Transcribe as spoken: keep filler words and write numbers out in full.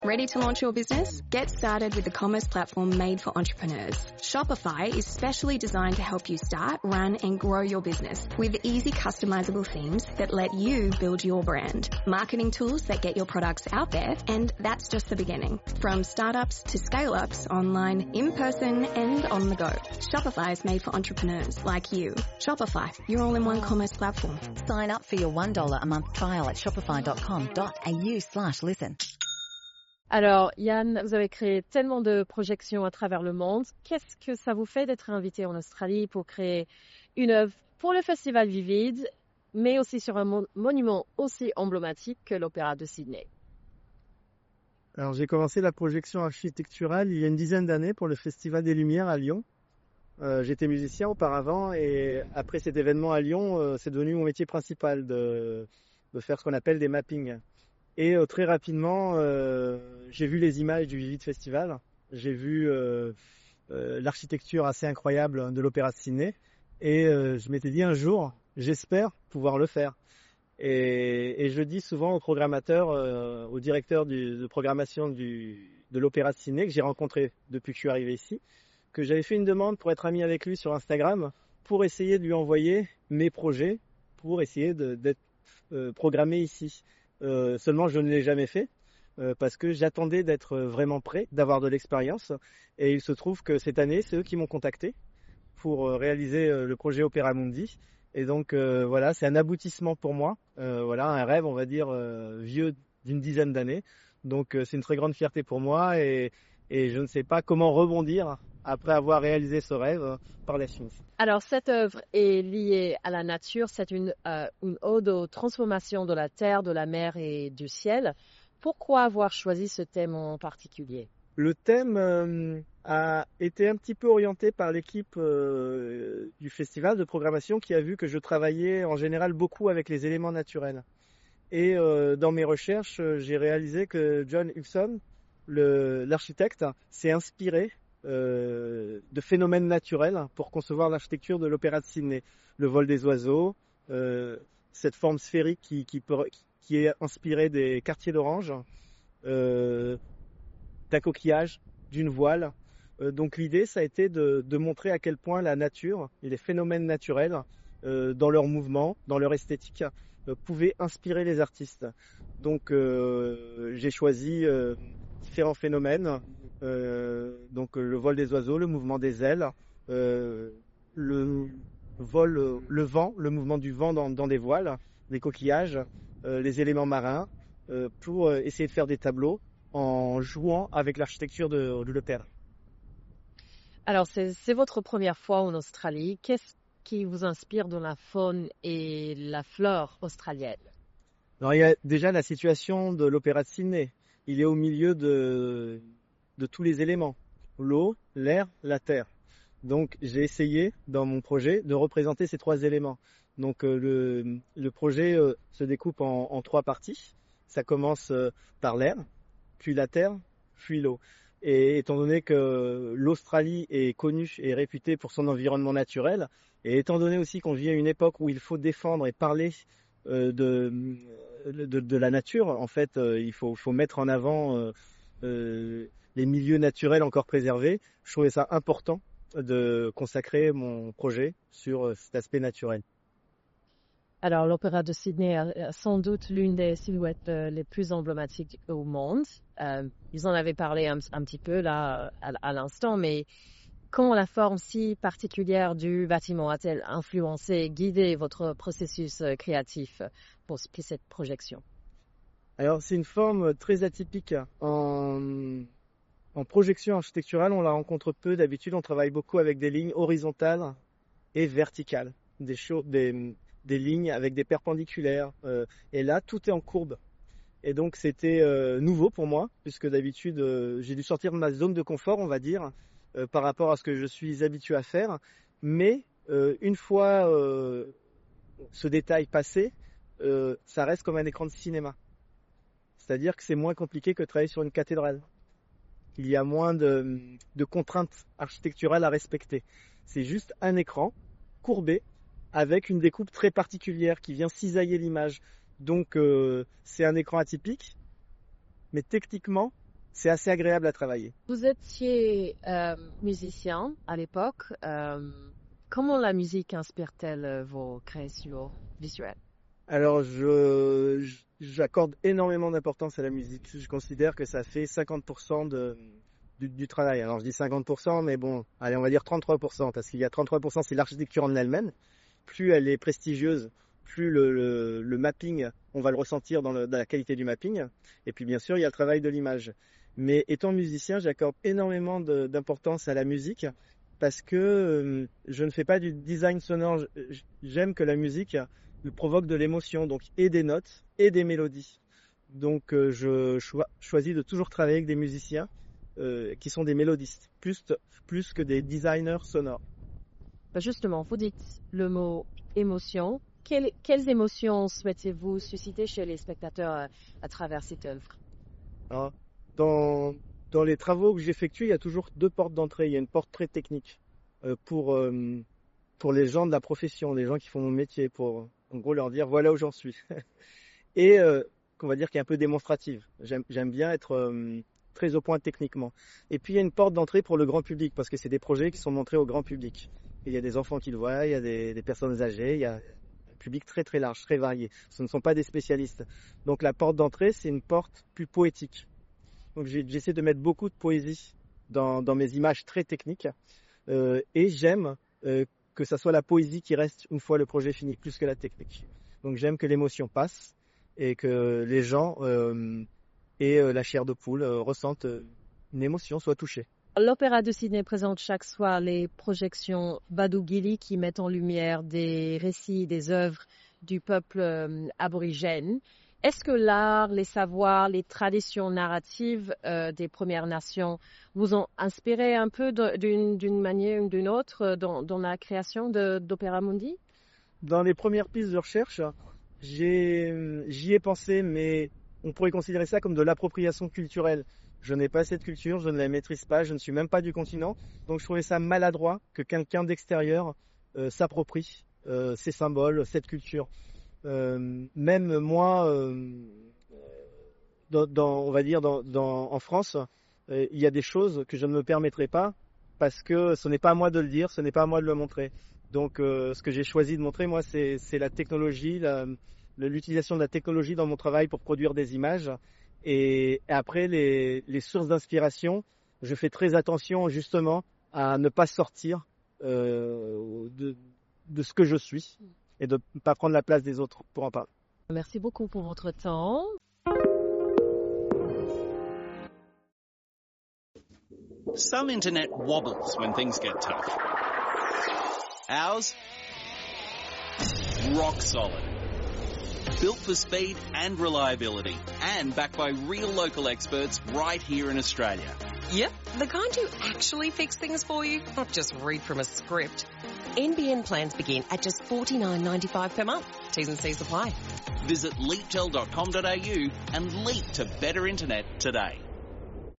Ready to launch your business? Get started with the commerce platform made for entrepreneurs. Shopify is specially designed to help you start, run, and grow your business with easy customizable themes that let you build your brand, marketing tools that get your products out there, and that's just the beginning. From startups to scale-ups, online, in person, and on the go. Shopify is made for entrepreneurs like you. Shopify, your all-in-one commerce platform. Sign up for your one dollar a month trial at shopify.com.au slash listen. Alors, Yann, vous avez créé tellement de projections à travers le monde. Qu'est-ce que ça vous fait d'être invité en Australie pour créer une œuvre pour le Festival Vivid, mais aussi sur un mon- monument aussi emblématique que l'Opéra de Sydney? Alors, j'ai commencé la projection architecturale il y a une dizaine d'années pour le Festival des Lumières à Lyon. Euh, j'étais musicien auparavant et après cet événement à Lyon, euh, c'est devenu mon métier principal de, de faire ce qu'on appelle des mappings. Et euh, très rapidement, euh, j'ai vu les images du Vivid Festival. J'ai vu euh, euh, l'architecture assez incroyable de l'Opéra de Sydney. Et euh, je m'étais dit un jour, j'espère pouvoir le faire. Et, et je dis souvent au programmateur, euh, au directeur du, de programmation du, de l'Opéra de Sydney, que j'ai rencontré depuis que je suis arrivé ici, que j'avais fait une demande pour être ami avec lui sur Instagram, pour essayer de lui envoyer mes projets, pour essayer de, d'être euh, programmé ici. Euh, seulement je ne l'ai jamais fait euh, parce que j'attendais d'être vraiment prêt, d'avoir de l'expérience, et il se trouve que cette année c'est eux qui m'ont contacté pour euh, réaliser euh, le projet Opéra Mundi, et donc euh, voilà, c'est un aboutissement pour moi, euh, voilà, un rêve on va dire euh, vieux d'une dizaine d'années, donc euh, c'est une très grande fierté pour moi, et, et je ne sais pas comment rebondir après avoir réalisé ce rêve euh, par la suite. Alors, cette œuvre est liée à la nature. C'est une, euh, une ode aux transformations de la terre, de la mer et du ciel. Pourquoi avoir choisi ce thème en particulier? Le thème euh, a été un petit peu orienté par l'équipe euh, du festival de programmation qui a vu que je travaillais en général beaucoup avec les éléments naturels. Et euh, dans mes recherches, j'ai réalisé que John Hewson, le, l'architecte, s'est inspiré Euh, de phénomènes naturels pour concevoir l'architecture de l'Opéra de Sydney. Le vol des oiseaux, euh, cette forme sphérique qui, qui, peut, qui est inspirée des quartiers d'Orange, euh, d'un coquillage, d'une voile. Euh, donc l'idée, ça a été de, de montrer à quel point la nature et les phénomènes naturels, euh, dans leur mouvement, dans leur esthétique, euh, pouvaient inspirer les artistes. Donc euh, j'ai choisi euh, différents phénomènes. Euh, donc le vol des oiseaux, le mouvement des ailes, euh, le vol, le vent, le mouvement du vent dans, dans des voiles, des coquillages, euh, les éléments marins, euh, pour euh, essayer de faire des tableaux en jouant avec l'architecture de, de l'opéra. Alors, c'est, c'est votre première fois en Australie. Qu'est-ce qui vous inspire de la faune et la flore australienne? Alors, il y a déjà la situation de l'Opéra de Sydney. Il est au milieu de de tous les éléments, l'eau, l'air, la terre. Donc j'ai essayé dans mon projet de représenter ces trois éléments. Donc euh, le, le projet euh, se découpe en, en trois parties. Ça commence euh, par l'air, puis la terre, puis l'eau. Et étant donné que l'Australie est connue et réputée pour son environnement naturel, et étant donné aussi qu'on vit à une époque où il faut défendre et parler euh, de, de, de la nature, en fait, euh, il faut, faut mettre en avant euh, euh, les milieux naturels encore préservés. Je trouvais ça important de consacrer mon projet sur cet aspect naturel. Alors, l'Opéra de Sydney est sans doute l'une des silhouettes les plus emblématiques au monde. Euh, ils en avaient parlé un, un petit peu là à, à l'instant, mais comment la forme si particulière du bâtiment a-t-elle influencé, guidé votre processus créatif pour cette projection? Alors, c'est une forme très atypique. En En projection architecturale, on la rencontre peu. D'habitude, on travaille beaucoup avec des lignes horizontales et verticales, des, cho- des, des lignes avec des perpendiculaires. Euh, et là, tout est en courbe. Et donc, c'était euh, nouveau pour moi, puisque d'habitude, euh, j'ai dû sortir de ma zone de confort, on va dire, euh, par rapport à ce que je suis habitué à faire. Mais euh, une fois euh, ce détail passé, euh, ça reste comme un écran de cinéma. C'est-à-dire que c'est moins compliqué que de travailler sur une cathédrale. Il y a moins de, de contraintes architecturales à respecter. C'est juste un écran courbé avec une découpe très particulière qui vient cisailler l'image. Donc euh, c'est un écran atypique, mais techniquement c'est assez agréable à travailler. Vous étiez euh, musicien à l'époque. Euh, comment la musique inspire-t-elle vos créations visuelles? Alors, je, j'accorde énormément d'importance à la musique. Je considère que ça fait cinquante pour cent de, du, du travail. Alors, je dis cinquante pour cent, mais bon, allez, on va dire trente-trois pour cent, parce qu'il y a trente-trois pour cent, c'est l'architecture en elle-même. Plus elle est prestigieuse, plus le, le, le mapping, on va le ressentir dans, le, dans la qualité du mapping. Et puis, bien sûr, il y a le travail de l'image. Mais étant musicien, j'accorde énormément de, d'importance à la musique, parce que euh, je ne fais pas du design sonore. J'aime que la musique provoque de l'émotion, donc et des notes et des mélodies. Donc euh, je cho- choisis de toujours travailler avec des musiciens euh, qui sont des mélodistes, plus, plus que des designers sonores. Ben justement, vous dites le mot émotion. Quelles, quelles émotions souhaitez-vous susciter chez les spectateurs à, à travers cette œuvre? Alors, dans, dans les travaux que j'effectue, il y a toujours deux portes d'entrée. Il y a une porte très technique euh, pour, euh, pour les gens de la profession, les gens qui font mon métier, pour en gros leur dire voilà où j'en suis. Et euh, qu'on va dire qui est un peu démonstrative. J'aime, j'aime bien être euh, très au point techniquement. Et puis il y a une porte d'entrée pour le grand public, parce que c'est des projets qui sont montrés au grand public. Et il y a des enfants qui le voient, il y a des, des personnes âgées, il y a un public très très large, très varié. Ce ne sont pas des spécialistes. Donc la porte d'entrée, c'est une porte plus poétique. Donc j'ai, j'essaie de mettre beaucoup de poésie dans, dans mes images très techniques. Euh, et j'aime euh, que ça soit la poésie qui reste une fois le projet fini, plus que la technique. Donc j'aime que l'émotion passe et que les gens euh, aient euh, la chair de poule, euh, ressentent euh, une émotion, soient touchés. L'Opéra de Sydney présente chaque soir les projections Badou-Gili qui mettent en lumière des récits, des œuvres du peuple euh, aborigène. Est-ce que l'art, les savoirs, les traditions narratives euh, des Premières Nations vous ont inspiré un peu de, d'une, d'une manière ou d'une autre dans, dans la création de, d'Opéra Mundi? Dans les premières pistes de recherche, j'ai, j'y ai pensé, mais on pourrait considérer ça comme de l'appropriation culturelle. Je n'ai pas cette culture, je ne la maîtrise pas, je ne suis même pas du continent, donc je trouvais ça maladroit que quelqu'un d'extérieur euh, s'approprie euh, ces symboles, cette culture. Euh, même moi, euh, dans, dans, on va dire dans, dans, en France, euh, il y a des choses que je ne me permettrai pas parce que ce n'est pas à moi de le dire, ce n'est pas à moi de le montrer. Donc euh, ce que j'ai choisi de montrer, moi, c'est, c'est la technologie, la, l'utilisation de la technologie dans mon travail pour produire des images. Et après, les, les sources d'inspiration, je fais très attention justement à ne pas sortir euh, de, de ce que je suis et de ne pas prendre la place des autres pour en parler. Merci beaucoup pour votre temps. Some internet wobbles when things get tough. Ours, rock solid. Built for speed and reliability, and backed by real local experts right here in Australia. Yep, the kind who actually fix things for you, not just read from a script. N B N plans begin at just forty-nine ninety-five per month. T's and C's apply. Visit leaptel dot com dot a u and leap to better internet today.